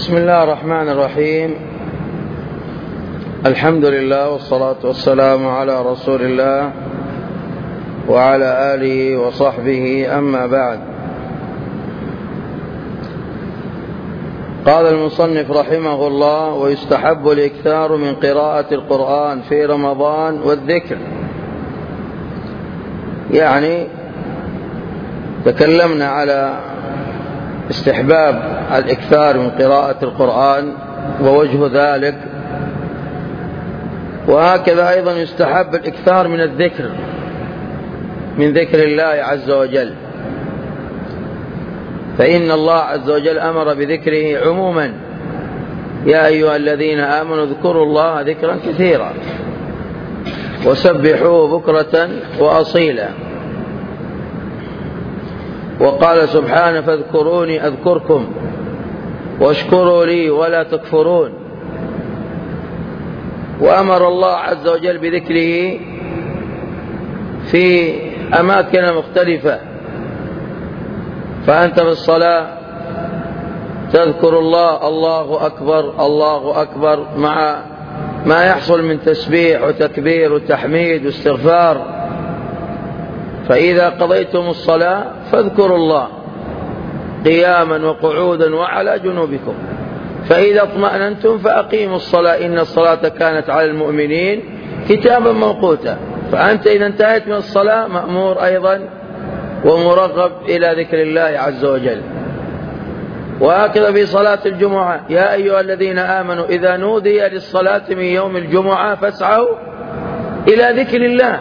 بسم الله الرحمن الرحيم. الحمد لله والصلاة والسلام على رسول الله وعلى آله وصحبه، أما بعد. قال المصنف رحمه الله: ويستحب الإكثار من قراءة القرآن في رمضان والذكر. يعني تكلمنا على استحباب الإكثار من قراءة القرآن ووجه ذلك، وهكذا أيضا يستحب الإكثار من الذكر، من ذكر الله عز وجل، فإن الله عز وجل أمر بذكره عموما: يا أيها الذين آمنوا اذكروا الله ذكرا كثيرا وسبحوه بكرة وأصيلا. وقال سبحانه: فاذكروني أذكركم واشكروا لي ولا تكفرون. وأمر الله عز وجل بذكره في أماكن مختلفة، فأنت في الصلاة تذكر الله: الله أكبر الله أكبر، مع ما يحصل من تسبيح وتكبير وتحميد واستغفار. فإذا قضيتم الصلاة فاذكروا الله قياما وقعودا وعلى جنوبكم، فإذا اطمأننتم فأقيموا الصلاة إن الصلاة كانت على المؤمنين كتابا موقوتا. فأنت إذا انتهيت من الصلاة مأمور أيضا ومرغب إلى ذكر الله عز وجل. وهكذا في صلاة الجمعة: يا أيها الذين آمنوا إذا نودي للصلاة من يوم الجمعة فاسعوا إلى ذكر الله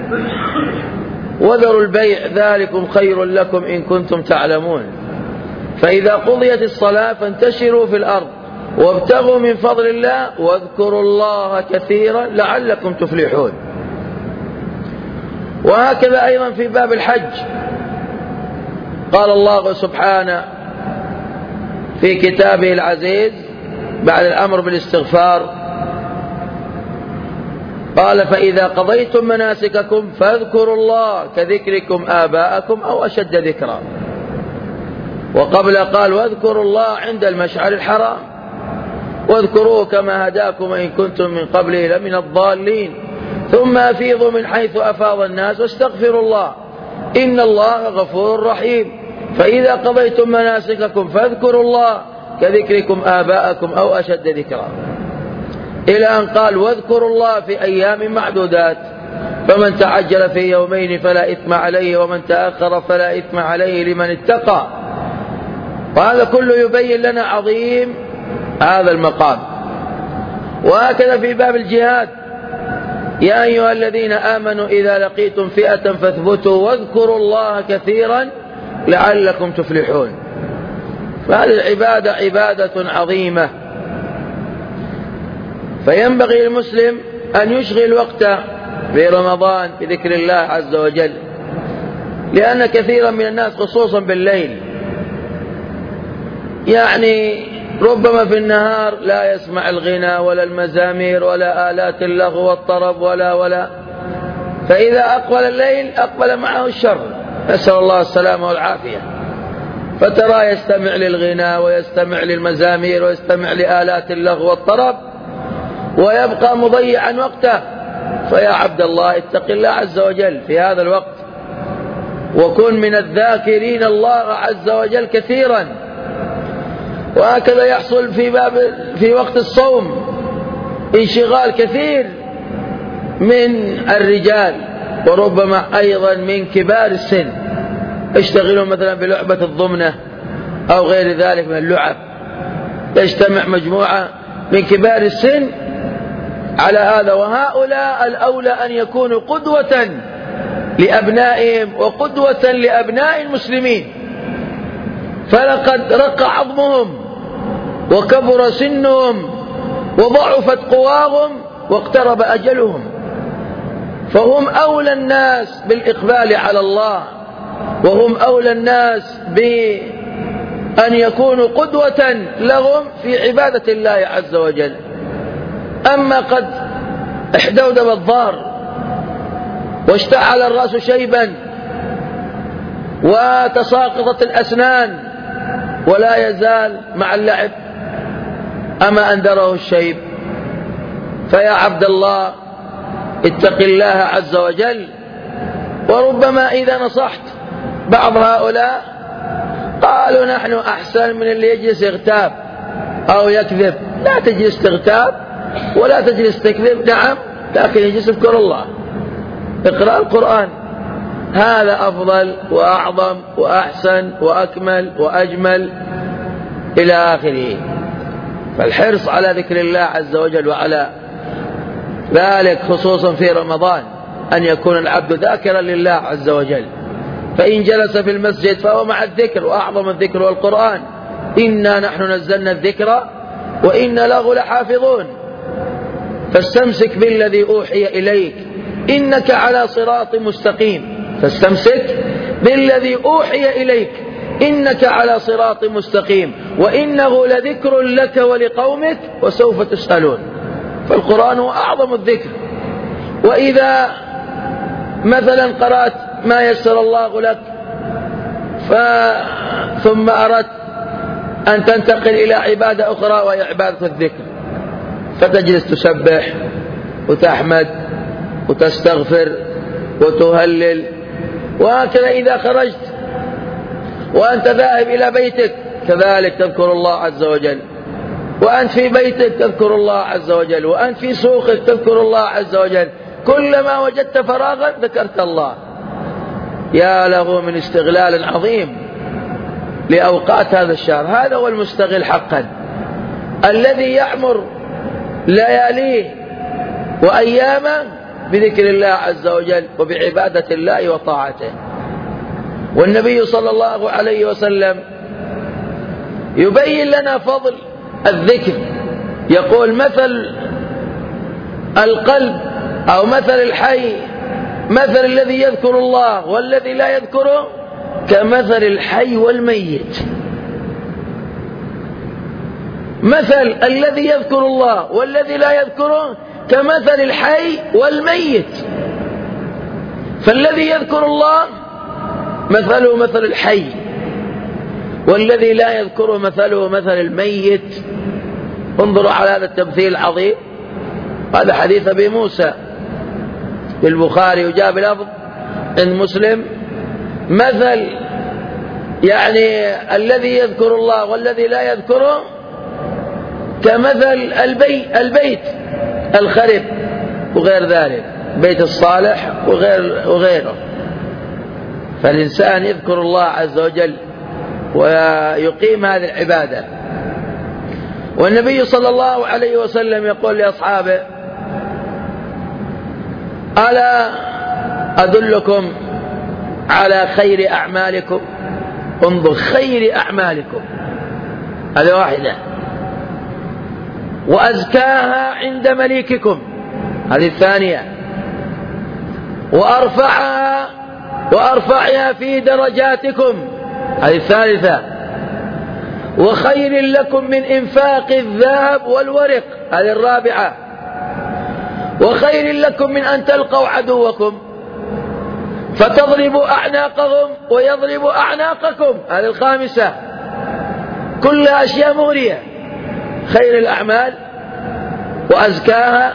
وذروا البيع ذلكم خير لكم إن كنتم تعلمون. فإذا قضيت الصلاة فانتشروا في الأرض وابتغوا من فضل الله واذكروا الله كثيرا لعلكم تفلحون. وهكذا أيضا في باب الحج قال الله سبحانه في كتابه العزيز بعد الأمر بالاستغفار، قال: فإذا قضيتم مناسككم فاذكروا الله كذكركم آباءكم أو أشد ذكرا. وقبل قال: واذكروا الله عند المشعر الحرام واذكروه كما هداكم إن كنتم من قبله لمن الضالين ثم أفيضوا من حيث أفاض الناس واستغفروا الله إن الله غفور رحيم. فإذا قضيتم مناسككم فاذكروا الله كذكركم آباءكم أو أشد ذكرا، إلى أن قال: واذكروا الله في أيام معدودات، فمن تعجل في يومين فلا إثم عليه ومن تأخر فلا إثم عليه لمن اتقى. وهذا كله يبين لنا عظيم هذا المقام. وهكذا في باب الجهاد: يا أيها الذين آمنوا إذا لقيتم فئة فاثبتوا واذكروا الله كثيرا لعلكم تفلحون. فهذه العبادة عبادة عظيمة، فينبغي للمسلم أن يشغل وقته في رمضان بذكر الله عز وجل، لأن كثيرا من الناس خصوصا بالليل يعني ربما في النهار لا يسمع الغنى ولا المزامير ولا آلات اللغو والطرب ولا فإذا أقبل الليل أقبل معه الشر، نسأل الله السلامة والعافية. فترى يستمع للغنى ويستمع للمزامير ويستمع لآلات اللغو والطرب ويبقى مضيعا وقته. فيا عبد الله اتق الله عز وجل في هذا الوقت وكن من الذاكرين الله عز وجل كثيرا. وهكذا يحصل في وقت الصوم انشغال كثير من الرجال وربما أيضا من كبار السن، يشتغلون مثلا بلعبة الضمنة أو غير ذلك من اللعب. يجتمع مجموعة من كبار السن على هذا، وهؤلاء الأولى أن يكونوا قدوة لأبنائهم وقدوة لأبناء المسلمين، فلقد رق عظمهم وكبر سنهم وضعفت قواهم واقترب أجلهم، فهم أولى الناس بالإقبال على الله، وهم أولى الناس بأن يكونوا قدوة لهم في عبادة الله عز وجل. أما قد احدودب الظهر واشتعل الرأس شيبا وتساقطت الأسنان ولا يزال مع اللعب أما أنذره الشيب. فيا عبد الله اتق الله عز وجل. وربما إذا نصحت بعض هؤلاء قالوا نحن أحسن من اللي يجلس يغتاب أو يكذب. لا تجلس تغتاب ولا تجلس تكذب، نعم، لكن يجلس اذكر الله، اقرأ القرآن، هذا أفضل وأعظم وأحسن وأكمل وأجمل إلى آخره. فالحرص على ذكر الله عز وجل وعلى ذلك خصوصا في رمضان أن يكون العبد ذاكرا لله عز وجل. فإن جلس في المسجد فهو مع الذكر، وأعظم الذكر والقرآن. إنا نحن نزلنا الذكر وإنا له لحافظون. فاستمسك بالذي أوحي إليك إنك على صراط مستقيم. فاستمسك بالذي أوحي إليك إنك على صراط مستقيم وإنه لذكر لك ولقومك وسوف تسألون. فالقرآن هو أعظم الذكر. وإذا مثلا قرأت ما يسر الله لك ثم أردت أن تنتقل إلى عبادة أخرى وهي عبادة الذكر، فتجلس تسبح وتحمد وتستغفر وتهلل. وهكذا إذا خرجت وأنت ذاهب إلى بيتك كذلك تذكر الله عز وجل، وأنت في بيتك تذكر الله عز وجل، وأنت في سوقك تذكر الله عز وجل. كلما وجدت فراغا ذكرت الله. يا له من استغلال عظيم لأوقات هذا الشهر. هذا هو المستغل حقا، الذي يعمر لياليه وأيامه بذكر الله عز وجل وبعبادة الله وطاعته. والنبي صلى الله عليه وسلم يبين لنا فضل الذكر، يقول مثل القلب أو مثل الحي، مثل الذي يذكر الله والذي لا يذكره كمثل الحي والميت. مثل الذي يذكر الله والذي لا يذكره كمثل الحي والميت. فالذي يذكر الله مثله مثل الحي، والذي لا يذكره مثله مثل الميت. انظروا على هذا التمثيل العظيم. هذا حديث أبي موسى في البخاري وجاء بلفظ عند مسلم مثل يعني الذي يذكر الله والذي لا يذكره كمثل البيت الخرب وغير ذلك، بيت الصالح وغيره. فالإنسان يذكر الله عز وجل ويقيم هذه العبادة. والنبي صلى الله عليه وسلم يقول لأصحابه ألا أدلكم على خير أعمالكم؟ انظر، خير أعمالكم هذه واحدة. وأزكاها عند مليككم هذه الثانية. وأرفعها في درجاتكم هذه الثالثة. وخير لكم من إنفاق الذهب والورق هذه الرابعة. وخير لكم من أن تلقوا عدوكم فتضربوا أعناقهم ويضربوا أعناقكم هذه الخامسة. كلها أشياء مغرية. خير الأعمال وأزكاها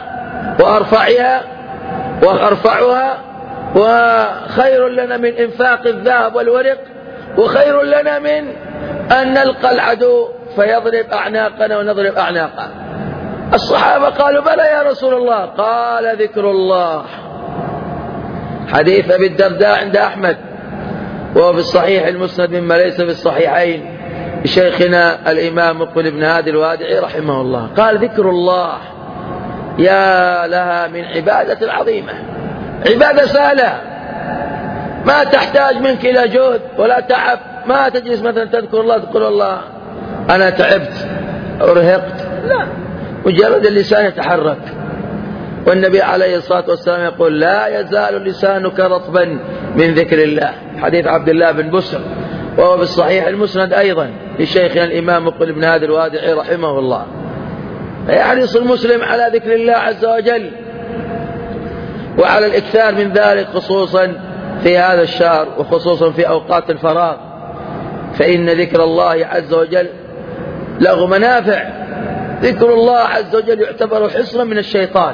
وأرفعها وخير لنا من إنفاق الذهب والورق، وخير لنا من أن نلقى العدو فيضرب أعناقنا ونضرب أعناقه. الصحابة قالوا بلى يا رسول الله. قال ذكر الله. حديث أبي الدرداء عند أحمد وهو في الصحيح المسند مما ليس في الصحيحين لشيخنا الإمام مقبل بن هادي الوادعي رحمه الله. قال ذكر الله يا لها من عبادة عظيمة، عبادة سهلة ما تحتاج منك إلى جهد ولا تعب. ما تجلس مثلا تذكر الله تقول الله أنا تعبت أرهقت، لا، مجرد اللسان يتحرك. والنبي عليه الصلاة والسلام يقول لا يزال لسانك رطبا من ذكر الله. حديث عبد الله بن بسر وهو بالصحيح المسند أيضا لشيخنا الإمام مقبل بن هادي الوادعي رحمه الله. فيحرص المسلم على ذكر الله عز وجل وعلى الإكثار من ذلك خصوصا في هذا الشهر وخصوصا في أوقات الفراغ، فإن ذكر الله عز وجل له منافع ذكر الله عز وجل يعتبر حصنا من الشيطان،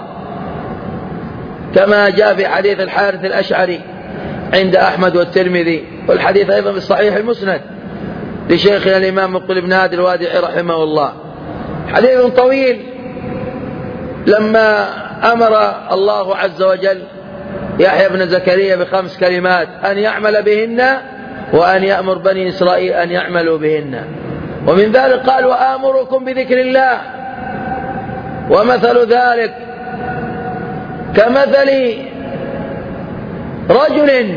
كما جاء في حديث الحارث الأشعري عند أحمد والترمذي، والحديث أيضا في الصحيح المسند لشيخنا الإمام مقبل بن هادي الوادعي رحمه الله. حديث طويل لما أمر الله عز وجل يحيى بن زكريا ب5 كلمات أن يعمل بهن وأن يأمر بني إسرائيل أن يعملوا بهن، ومن ذلك قال وآمركم بذكر الله، ومثل ذلك كمثل رجل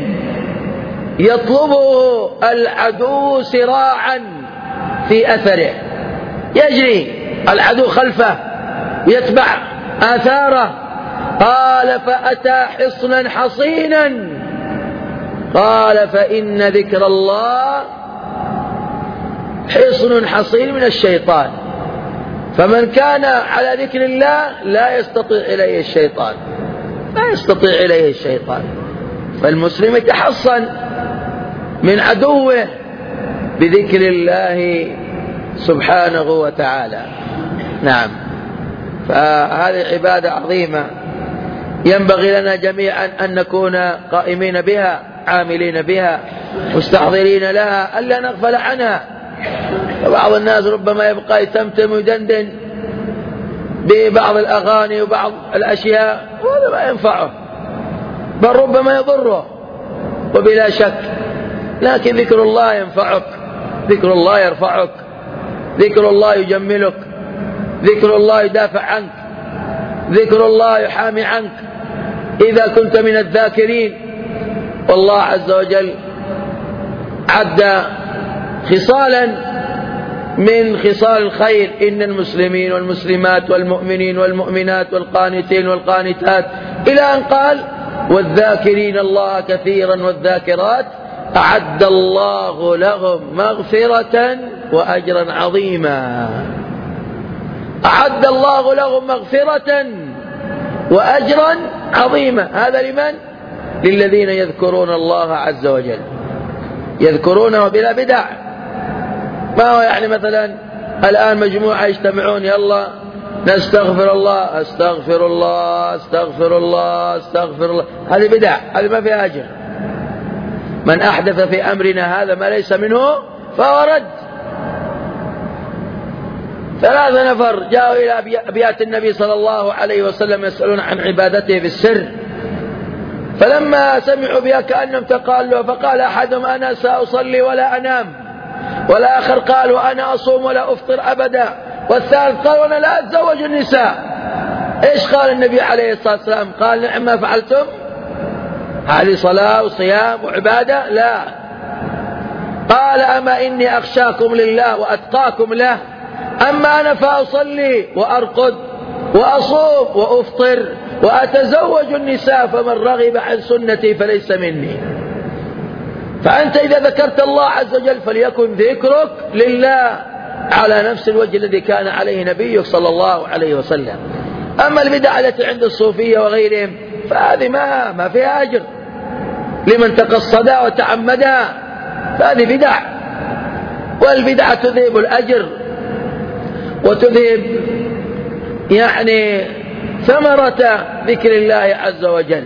يطلبه العدو سراعا في أثره، يجري العدو خلفه يتبع آثاره، قال فأتى حصنا حصينا، قال فإن ذكر الله حصن حصين من الشيطان، فمن كان على ذكر الله لا يستطيع إليه الشيطان، لا يستطيع إليه الشيطان. فالمسلم يتحصن من عدوه بذكر الله سبحانه وتعالى. نعم، فهذه عبادة عظيمة ينبغي لنا جميعا أن نكون قائمين بها، عاملين بها، مستحضرين لها، ألا نغفل عنها. فبعض الناس ربما يبقى يتمتم ويدندن ببعض الأغاني وبعض الأشياء، وهذا ما ينفعه بل ربما يضره وبلا شك، لكن ذكر الله ينفعك، ذكر الله يرفعك، ذكر الله يجملك، ذكر الله يدافع عنك، ذكر الله يحامي عنك إذا كنت من الذاكرين. والله عز وجل عد خصالا من خصال الخير: إن المسلمين والمسلمات والمؤمنين والمؤمنات والقانتين والقانتات، إلى أن قال: والذاكرين الله كثيرا والذاكرات أعد الله لهم مغفرة وأجرا عظيما. أعد الله لهم مغفرة وأجرا عظيما. هذا لمن؟ للذين يذكرون الله عز وجل، يذكرونه بلا بدع. ما هو يعني مثلا الآن مجموعة يجتمعون يلا نستغفر الله، استغفر الله استغفر الله استغفر الله، هذه بدع، هذه ما فيها أجر. من أحدث في أمرنا هذا ما ليس منه فهو رد. 3 نفر جاءوا إلى أبيات النبي صلى الله عليه وسلم يسألون عن عبادته بالسر، فلما سمعوا بها كأنهم تقالوا، فقال أحدهم: أنا سأصلي ولا أنام، والآخر قال: وأنا أصوم ولا أفطر أبدا، والثالث قال: وأنا لا أتزوج النساء. إيش قال النبي عليه الصلاة والسلام؟ قال: نعم ما فعلتم؟ هذه صلاة وصيام وعبادة؟ لا. قال: أما إني أخشاكم لله وأتقاكم له، أما أنا فأصلي وأرقد وأصوم وأفطر وأتزوج النساء، فمن رغب عن سنتي فليس مني. فأنت إذا ذكرت الله عز وجل فليكن ذكرك لله على نفس الوجه الذي كان عليه نبيك صلى الله عليه وسلم. أما البدع التي عند الصوفية وغيرهم فهذه ما فيها أجر لمن تقصدها وتعمدها، فهذه بدع، والبدعة تذهب الأجر وتذهب يعني ثمرة ذكر الله عز وجل.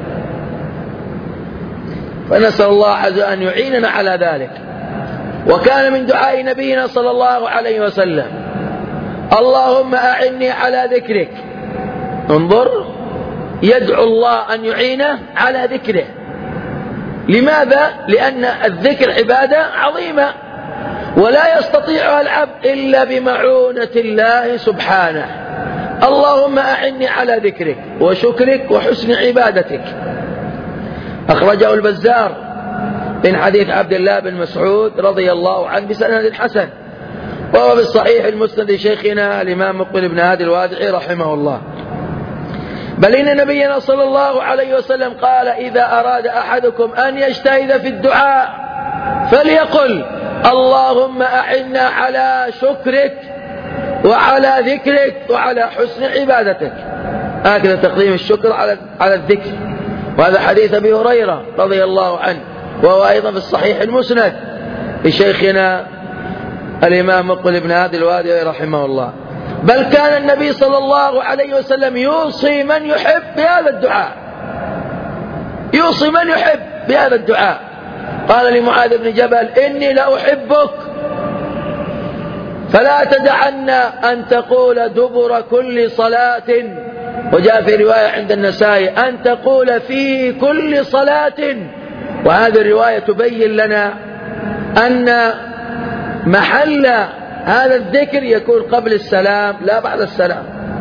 فنسأل الله عز وجل أن يعيننا على ذلك. وكان من دعاء نبينا صلى الله عليه وسلم: اللهم أعني على ذكرك. انظر، يدعو الله أن يعينه على ذكره. لماذا؟ لأن الذكر عبادة عظيمة ولا يستطيعها العبد إلا بمعونة الله سبحانه. اللهم أعني على ذكرك وشكرك وحسن عبادتك. أخرجه البزار من حديث عبد الله بن مسعود رضي الله عنه بسند حسن، وهو بالصحيح المسند شيخنا الإمام مقبل بن هادي الوادعي رحمه الله. بل إن نبينا صلى الله عليه وسلم قال: إذا أراد أحدكم أن يجتهد في الدعاء فليقل: اللهم أعنا على شكرك وعلى ذكرك وعلى حسن عبادتك. هكذا تقديم الشكر على الذكر. وهذا حديث أبي هريرة رضي الله عنه، وهو أيضا في الصحيح المسند لشيخنا الإمام مقبل بن هادي الوادعي رحمه الله. بل كان النبي صلى الله عليه وسلم يوصي من يحب بهذا الدعاء، يوصي من يحب بهذا الدعاء. قال لمعاذ بن جبل: إني لأحبك فلا تدعن أن تقول دبر كل صلاة، وجاء في رواية عند النسائي أن تقول في كل صلاة. وهذه الرواية تبين لنا أن محل هذا الذكر يكون قبل السلام لا بعد السلام.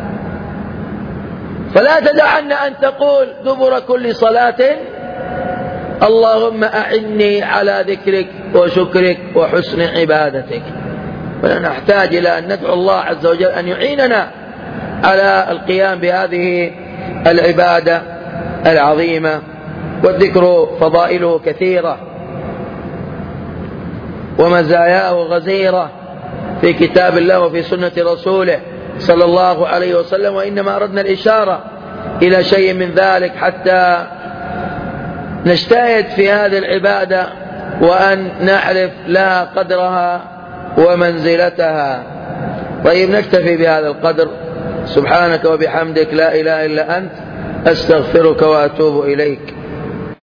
فلا تدعن أن تقول دبر كل صلاة اللهم أعني على ذكرك وشكرك وحسن عبادتك. فنحتاج إلى أن ندعو الله عز وجل أن يعيننا على القيام بهذه العبادة العظيمة. والذكر فضائله كثيرة ومزاياه غزيرة في كتاب الله وفي سنة رسوله صلى الله عليه وسلم، وإنما أردنا الإشارة إلى شيء من ذلك حتى نجتهد في هذه العبادة وأن نعرف لها قدرها ومنزلتها. طيب، نكتفي بهذا القدر. سبحانك وبحمدك لا إله إلا أنت، أستغفرك وأتوب إليك.